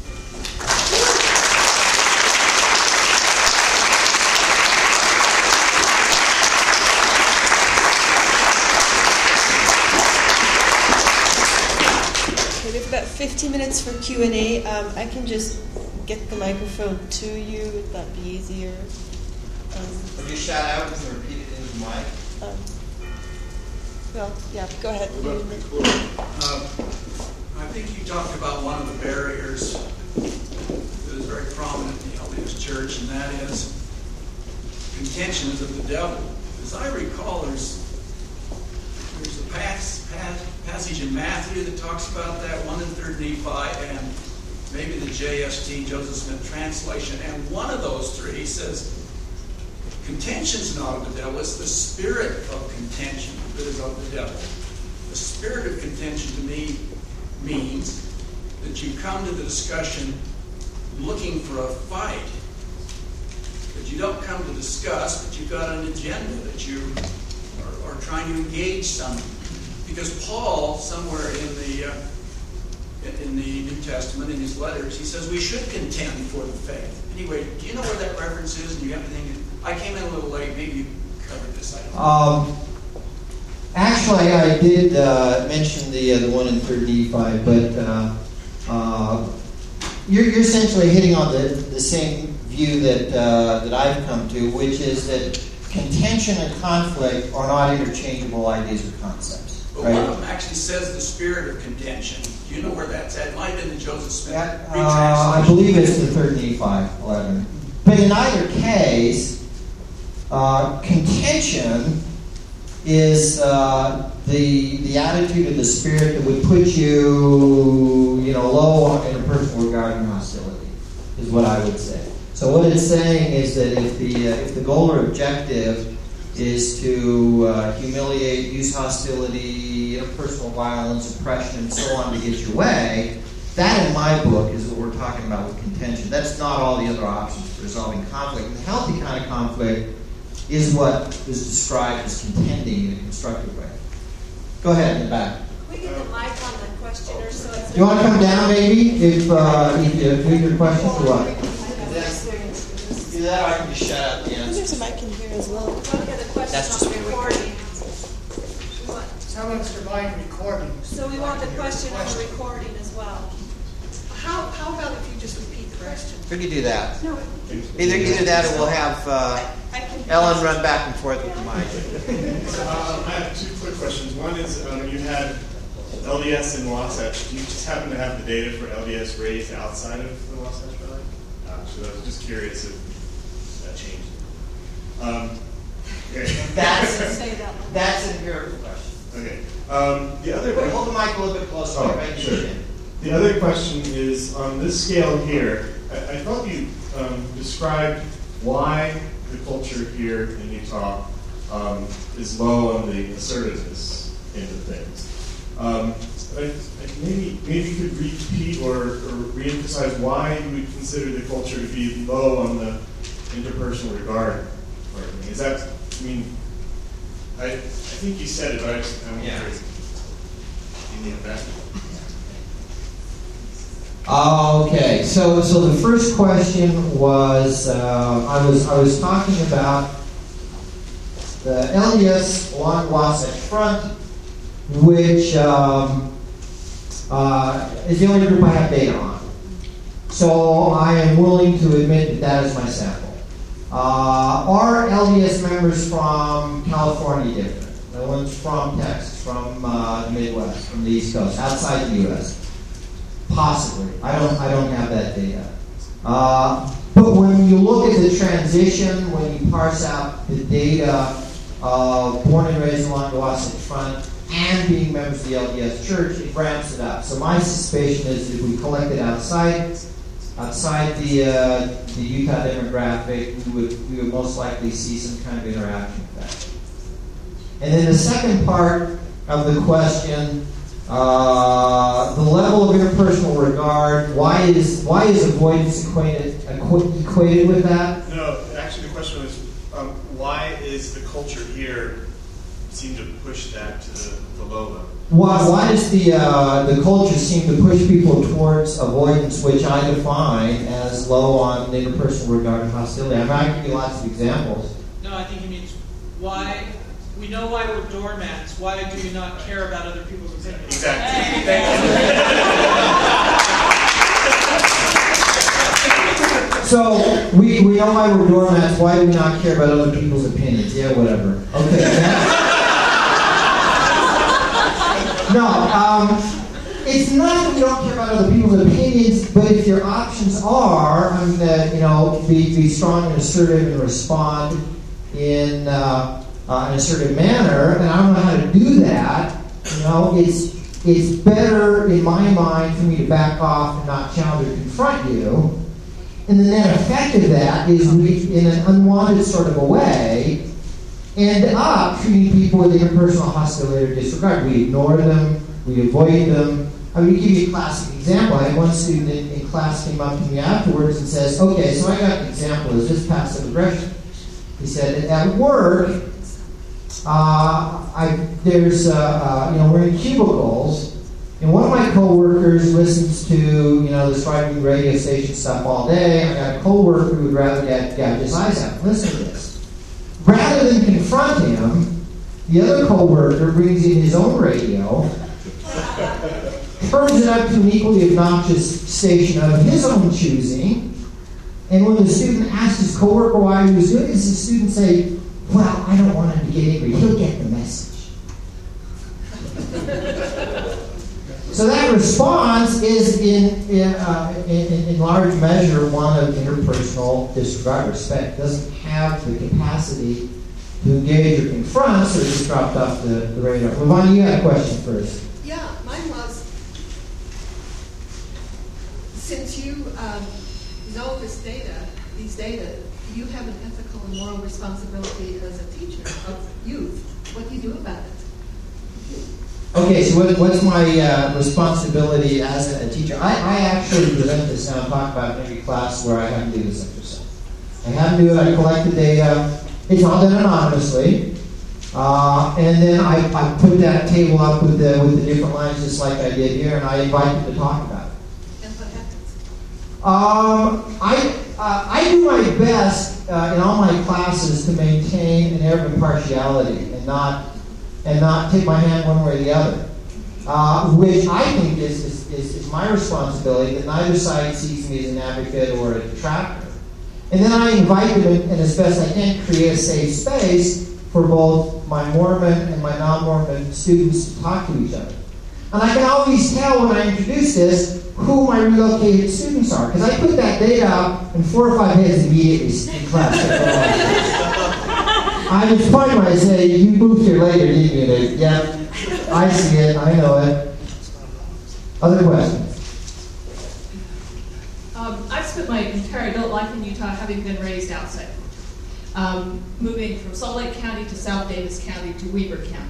About fifteen minutes for Q and A. Um, I can just get the microphone to you. Would that be easier? Um, If you shout out, you can repeat it into the mic. Um, well, yeah, go ahead. Well, uh, I think you talked about one of the barriers that is very prominent in the L D S Church, and that is contentions of the devil. As I recall, there's there's a pass, pass, passage in Matthew that talks about that, one in third Nephi, and maybe the J S T, Joseph Smith translation, and one of those three says, contention's not of the devil, it's the spirit of contention that is of the devil. The spirit of contention to me means that you come to the discussion looking for a fight. That you don't come to discuss, but you've got an agenda that you are, are trying to engage someone. Because Paul, somewhere in the uh, in the New Testament, in his letters, he says we should contend for the faith. Anyway, do you know where that reference is? Do you have anything? I came in a little late. Maybe you covered this. I don't know. Um, actually, I did uh, mention the uh, the one in third Nephi, but uh, uh, you're, you're essentially hitting on the, the same view that uh, that I've come to, which is that contention and conflict are not interchangeable ideas or concepts. But right? one of them actually says the spirit of contention. Do you know where that's at? It might have been the Joseph Smith That, retranslation. uh, I believe it's the third Nephi eleven. But in either case, uh, contention is uh, the the attitude of the spirit that would put you, you know, low in a personal regard and hostility, is what I would say. So what it's saying is that if the uh, if the goal or objective is to uh, humiliate, use hostility, interpersonal violence, oppression, and so on to get your way, that in my book is what we're talking about with contention. That's not all the other options for resolving conflict. And the healthy kind of conflict is what is described as contending in a constructive way. Go ahead in the back. Can we get the mic on the questioner so it's... Do you want to come down maybe if uh, if you have your questions or what? Either that or I can just shut out the answer. There's a mic in here as well. We want to get the question That's on just the me recording. Some of us are buying recordings. So we want the question on the recording as well. How, how about if you just repeat the question? We could do that. No. Either either that or we'll have uh, Ellen run back and forth with the mic. Uh, I have two quick questions. One is um, you had L D S and Wasatch. Do you just happen to have the data for L D S raised outside of the Wasatch Valley? Uh, so I was just curious if that changed. Um, okay. That's Say that one. that's an empirical question. Okay. Um, the other Wait, hold the mic a little bit closer. Oh, Right sure. here. The other question is, on this scale here, I, I thought you um, described why the culture here in Utah um, is low on the assertiveness end of things. Um, I, I maybe, maybe you could repeat or, or reemphasize why you would consider the culture to be low on the interpersonal regard part of me. Is that, I mean, I, I think you said it, but I just, I'm Yeah. curious. You need it back? Okay, so so the first question was uh, I was I was talking about the L D S along Wasatch Front, which um, uh, is the only group I have data on. So I am willing to admit that that is my sample. Uh, are L D S members from California different? No one's from Texas, from uh, the Midwest, from the East Coast, outside the U S Possibly. I don't I don't have that data. Uh, but when you look at the transition, when you parse out the data of born and raised along the Wasatch Front and being members of the L D S Church, it ramps it up. So my suspicion is that if we collect it outside outside the uh, the Utah demographic, we would we would most likely see some kind of interaction with that. And then the second part of the question, Uh, the level of interpersonal regard. Why is why is avoidance equated equ- equated with that? No, actually, the question was, um, why is the culture here seem to push that to the, the low level? Why why does the uh, the culture seem to push people towards avoidance, which I define as low on interpersonal regard and hostility? I mean, I can give you lots of examples. No, I think he means why. We know why we're doormats. Why do you not care about other people's opinions? Exactly. So we, we know why we're doormats. Why do we not care about other people's opinions? Yeah, whatever. Okay. No, um, it's not that we don't care about other people's opinions, but if your options are, I mean, uh, you know, be be strong and assertive and respond in. Uh, Uh, in a certain manner, and I don't know how to do that, you know, it's it's better in my mind for me to back off and not challenge or confront you. And the net effect of that is we, in an unwanted sort of a way, end up treating people with interpersonal hostility or disregard. We ignore them, we avoid them. I mean, to give you a classic example, I had one student in, in class came up to me afterwards and says, okay, so I got an example, is this passive aggression? He said, at work, uh, I, there's, uh, uh, you know, we're in cubicles, and one of my coworkers listens to, you know, this right-wing radio station stuff all day. I got a coworker who would rather get, get his eyes out and listen to this. Rather than confront him, the other coworker brings in his own radio, turns it up to an equally obnoxious station of his own choosing, and when the student asks his coworker why he was doing this, the student say, well, I don't want him to get angry. He'll get the message. So that response is in in, uh, in in large measure one of interpersonal disregard. Respect doesn't have the capacity to engage or confront, so it just dropped off the, the radar. Lavanya, you had a question first. Yeah, mine was, since you um, know this data, these data, you have an ethical and moral responsibility as a teacher of youth. What do you do about it? Okay, so what, what's my uh, responsibility as a, a teacher? I, I actually present this now and talk about in every class where I have to do this exercise. I have to do it, I collect the data. It's all done anonymously. Uh, and then I, I put that table up with the, with the different lines just like I did here, and I invite them to talk about it. And what happens? Um, I, uh, I do my best uh, in all my classes to maintain an air of impartiality and not and not tip my hand one way or the other, uh, which I think is, is, is, is my responsibility, that neither side sees me as an advocate or a detractor. And then I invite them, in, and as best I can, create a safe space for both my Mormon and my non-Mormon students to talk to each other. And I can always tell when I introduce this who my relocated students are, because I put that data up and four or five heads immediately in class. I just point when I say, you moved here later, didn't you? They, yeah, I see it, I know it. Other questions? Um, I've spent my entire adult life in Utah having been raised outside. Um, moving from Salt Lake County to South Davis County to Weber County.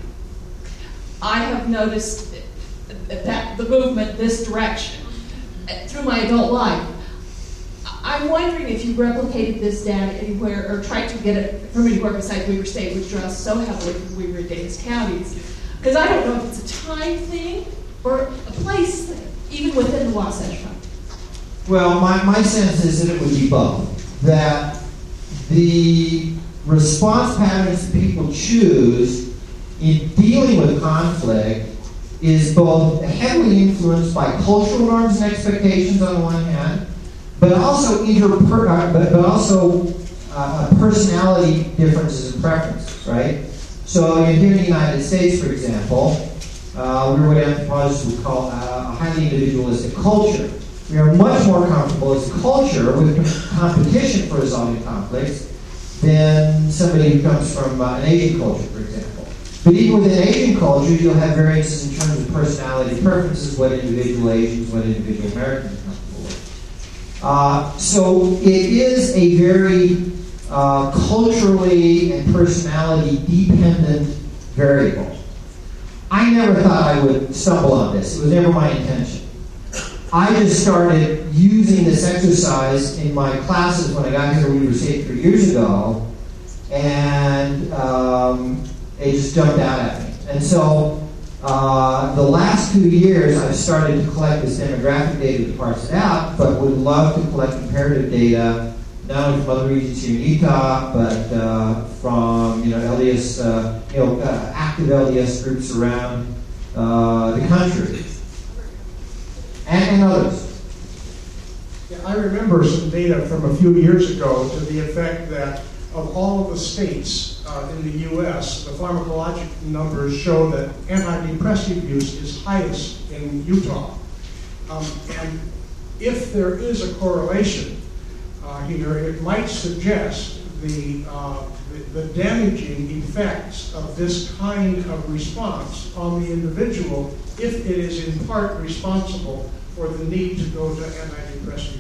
I have noticed that the movement this direction through my adult life. I'm wondering if you replicated this data anywhere or tried to get it from anywhere besides Weber State, which draws so heavily from Weber and Davis counties. Because I don't know if it's a time thing or a place thing, even within the Wasatch Front. Well, my, my sense is that it would be both. That the response patterns people choose in dealing with conflict is both heavily influenced by cultural norms and expectations on the one hand, but also interper- uh, but, but also uh, personality differences and preferences, right? So here in the United States, for example, uh, we're what anthropologists would call uh, a highly individualistic culture. We are much more comfortable as a culture with competition for resolving conflicts than somebody who comes from uh, an Asian culture, for example. But even within Asian cultures, you'll have variances in terms of personality preferences, what individual Asians, what individual Americans are comfortable with. Uh, so it is a very uh, culturally and personality dependent variable. I never thought I would stumble on this. It was never my intention. I just started using this exercise in my classes when I got here to Weber State three years ago, and um, it just jumped out at me. And so uh, the last two years, I've started to collect this demographic data to parse it out, but would love to collect comparative data, not only from other regions here in Utah, but uh, from you know L D S, uh, you know, uh, active L D S groups around uh, the country. And, and others. Yeah, I remember some data from a few years ago to the effect that of all of the states uh, in the U S, the pharmacologic numbers show that antidepressant use is highest in Utah. Um, and if there is a correlation uh, here, it might suggest the, uh, the, the damaging effects of this kind of response on the individual if it is in part responsible for the need to go to antidepressant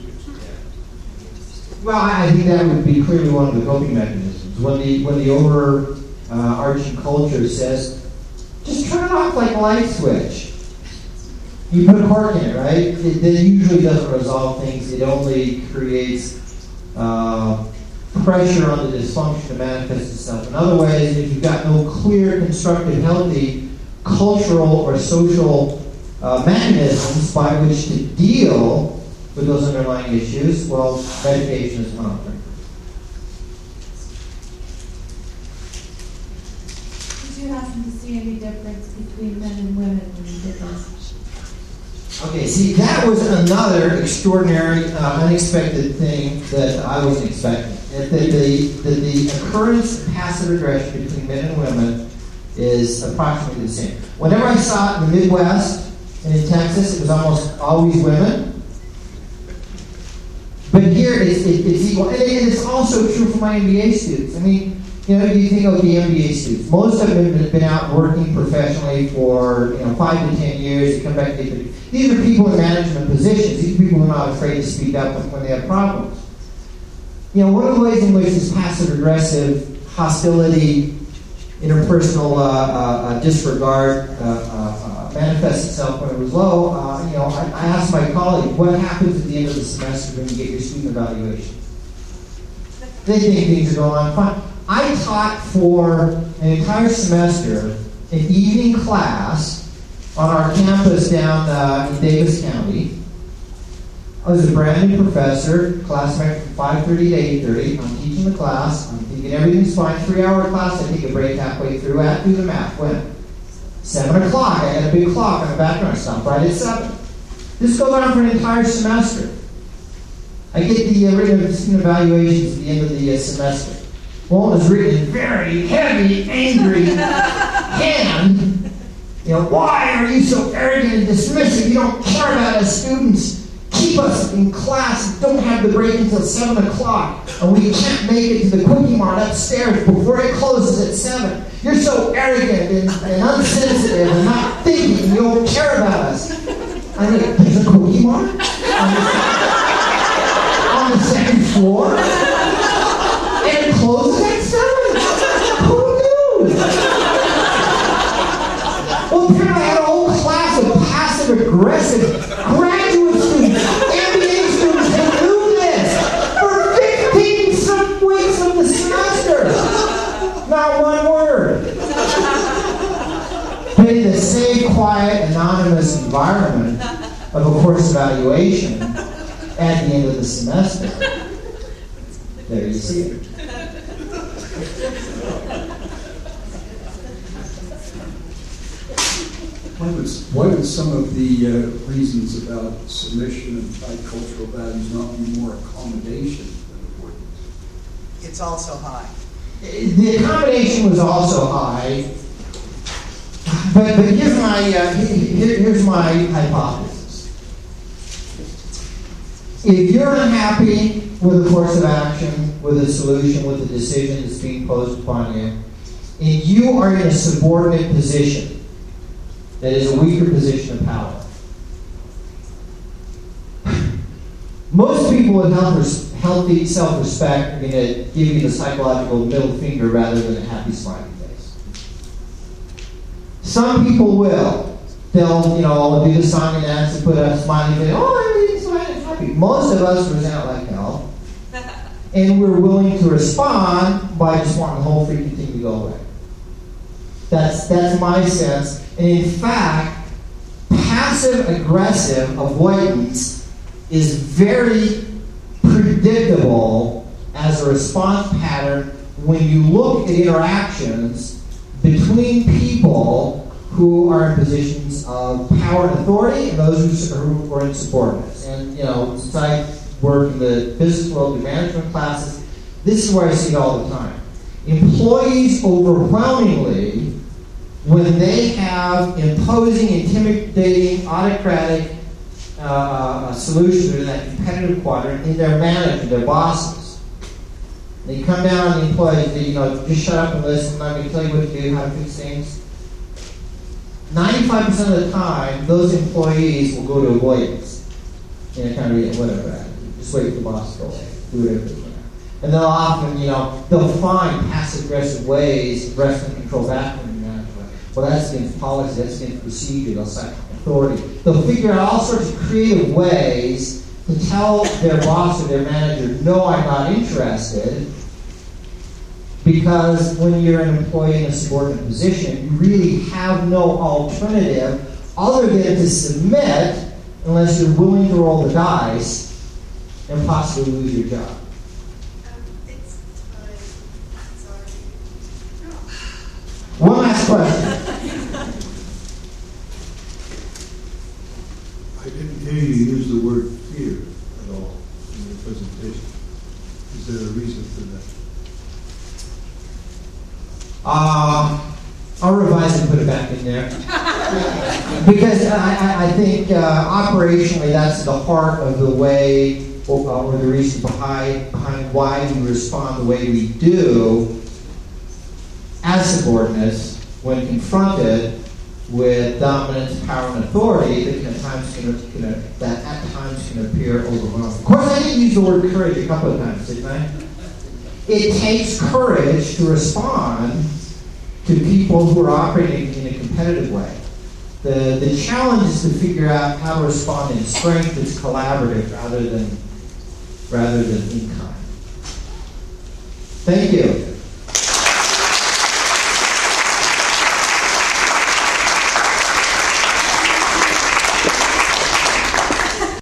use. Well, I think that would be clearly one of the coping mechanisms. When the when the overarching uh, culture says, just turn it off like a light switch. You put a cork in it, right? It, it usually doesn't resolve things. It only creates uh, pressure on the dysfunction to manifest itself. In other ways, if you've got no clear, constructive, healthy cultural or social uh, mechanisms by which to deal with those underlying issues, well, medication is one of them. Did you happen to see any difference between men and women when you did this? Okay, see, that was another extraordinary, uh, unexpected thing that I wasn't expecting. That the, the, the, the occurrence of passive aggression between men and women is approximately the same. Whenever I saw it in the Midwest and in Texas, it was almost always women. But here it's, it, it's equal. And it's also true for my M B A students. I mean, you know, you think of the M B A students. Most of them have been out working professionally for, you know, five to ten years. They come back, they, these are people in management positions. These are people who are not afraid to speak up when they have problems. You know, one of the ways in which this passive-aggressive hostility, interpersonal uh, uh, disregard uh, uh, uh, manifests itself when it was low, uh, you know, I, I asked my colleague, what happens at the end of the semester when you get your student evaluation? They think things are going on fine. I taught for an entire semester an evening class on our campus down uh, in Davis County. I was a brand new professor, class from five thirty to eight thirty. I'm teaching the class. I'm thinking everything's fine. Three-hour class. I take a break halfway through. I have to do the math. When? seven o'clock. I got a big clock on the background. I stop right at seven. This goes on for an entire semester. I get the uh, written student evaluations at the end of the uh, semester. One was written in very heavy, angry hand. You know, why are you so arrogant and dismissive? You don't care about us students. Keep us in class. Don't have the break until seven o'clock, and we can't make it to the Quickie Mart upstairs before it closes at seven. You're so arrogant and, and unsensitive and not thinking. You don't care about us. I mean, there's a Quickie Mart on the, on the second floor, and it closes at seven. Who knew? Well, apparently I had a whole class of passive-aggressive graduate students, M B A students that knew this for fifteen some weeks of the semester. Not one word. But in the same quiet, anonymous environment of a course evaluation at the end of the semester, there you see it. Why would, why would some of the uh, reasons about submission and tight cultural values not be more accommodation than avoidance? It's also high. The accommodation was also high, but, but here's my uh, here, here's my hypothesis. If you're unhappy with a course of action, with a solution, with a decision that's being posed upon you, and you are in a subordinate position, that is a weaker position of power. Most people with healthy self-respect are going to give you the psychological middle finger rather than a happy smiley face. Some people will. They'll, you know, do the song and dance and put a smiley face. Oh, everything's fine and happy. Most of us resent like hell, and we're willing to respond by just wanting the whole freaking thing to go away. That's that's my sense. And in fact, passive-aggressive avoidance is very predictable as a response pattern when you look at interactions between people who are in positions of power and authority and those who are in subordinates. And, you know, since I work in the business world, the management classes, this is where I see it all the time. Employees overwhelmingly, when they have imposing, intimidating, autocratic uh, uh, solutions in that competitive quadrant in their manager, their bosses, they come down on the employees, they, you know, just shut up and listen, I'm going to tell you what to do, how to fix things. ninety-five percent of the time, those employees will go to avoidance. You know, kind of, whatever, just wait for the boss to go away, do whatever they want. And they'll often, you know, they'll find passive-aggressive ways of wresting control back from the management. Well, that's against policy, that's against procedure, they'll cite authority. They'll figure out all sorts of creative ways to tell their boss or their manager, no, I'm not interested, Because when you're an employee in a subordinate position, you really have no alternative other than to submit unless you're willing to roll the dice and possibly lose your job. One last question. I didn't hear you use the word fear at all in your presentation. Is there a reason for that? Um, I'll revise and put it back in there. Because I, I, I think uh, operationally that's the heart of the way, or, or the reason behind, behind why we respond the way we do as subordinates when confronted with dominance, power, and authority that can at times can, can, that at times can appear overwhelming. Of course, I didn't use the word courage a couple of times, didn't I? It takes courage to respond to people who are operating in a competitive way. The, the challenge is to figure out how to respond in strength that's collaborative rather than, rather than in kind. Thank you.